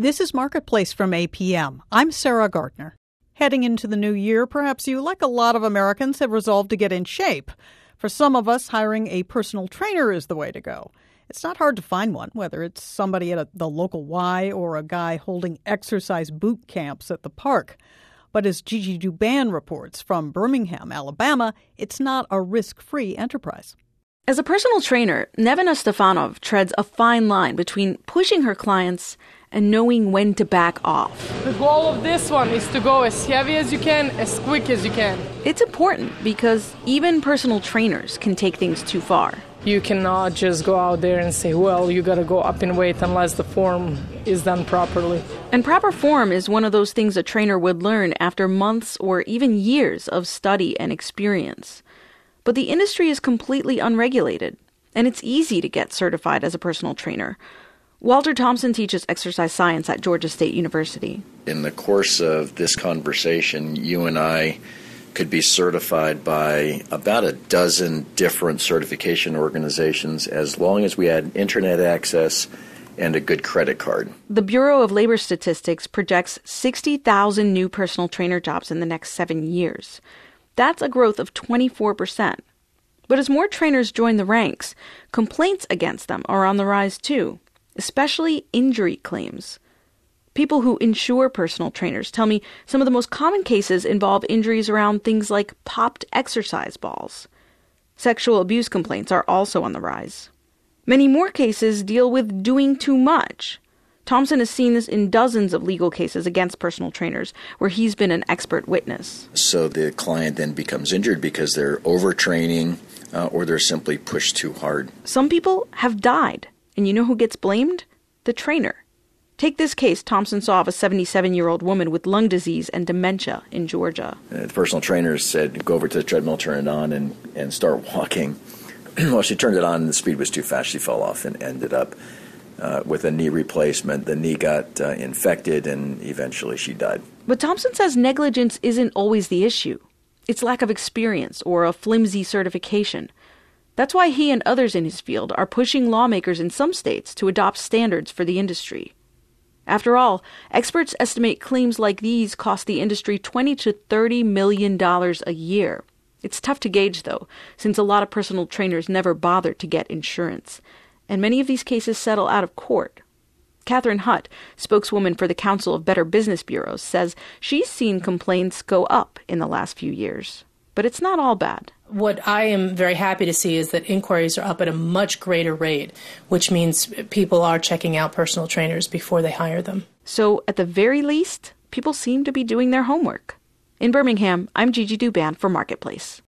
This is Marketplace from APM. I'm Sarah Gardner. Heading into the new year, perhaps you, like a lot of Americans, have resolved to get in shape. For some of us, hiring a personal trainer is the way to go. It's not hard to find one, whether it's somebody at the local Y or a guy holding exercise boot camps at the park. But as Gigi Douban reports from Birmingham, Alabama, it's not a risk-free enterprise. As a personal trainer, Nevena Stefanov treads a fine line between pushing her clients and knowing when to back off. The goal of this one is to go as heavy as you can, as quick as you can. It's important because even personal trainers can take things too far. You cannot just go out there and say, well, you got to go up in weight unless the form is done properly. And proper form is one of those things a trainer would learn after months or even years of study and experience. But the industry is completely unregulated, and it's easy to get certified as a personal trainer. Walter Thompson teaches exercise science at Georgia State University. In the course of this conversation, you and I could be certified by about a dozen different certification organizations as long as we had internet access and a good credit card. The Bureau of Labor Statistics projects 60,000 new personal trainer jobs in the next 7 years. That's a growth of 24%. But as more trainers join the ranks, complaints against them are on the rise too, especially injury claims. People who insure personal trainers tell me some of the most common cases involve injuries around things like popped exercise balls. Sexual abuse complaints are also on the rise. Many more cases deal with doing too much. Thompson has seen this in dozens of legal cases against personal trainers where he's been an expert witness. So the client then becomes injured because they're overtraining or they're simply pushed too hard. Some people have died. And you know who gets blamed? The trainer. Take this case Thompson saw of a 77-year-old woman with lung disease and dementia in Georgia. The personal trainer said, go over to the treadmill, turn it on, and start walking. Well, she turned it on and the speed was too fast. She fell off and ended up with a knee replacement. The knee got infected and eventually she died. But Thompson says negligence isn't always the issue. It's lack of experience or a flimsy certification. That's why he and others in his field are pushing lawmakers in some states to adopt standards for the industry. After all, experts estimate claims like these cost the industry $20 to $30 million a year. It's tough to gauge, though, since a lot of personal trainers never bother to get insurance. And many of these cases settle out of court. Catherine Hutt, spokeswoman for the Council of Better Business Bureaus, says she's seen complaints go up in the last few years. But it's not all bad. What I am very happy to see is that inquiries are up at a much greater rate, which means people are checking out personal trainers before they hire them. So at the very least, people seem to be doing their homework. In Birmingham, I'm Gigi Douban for Marketplace.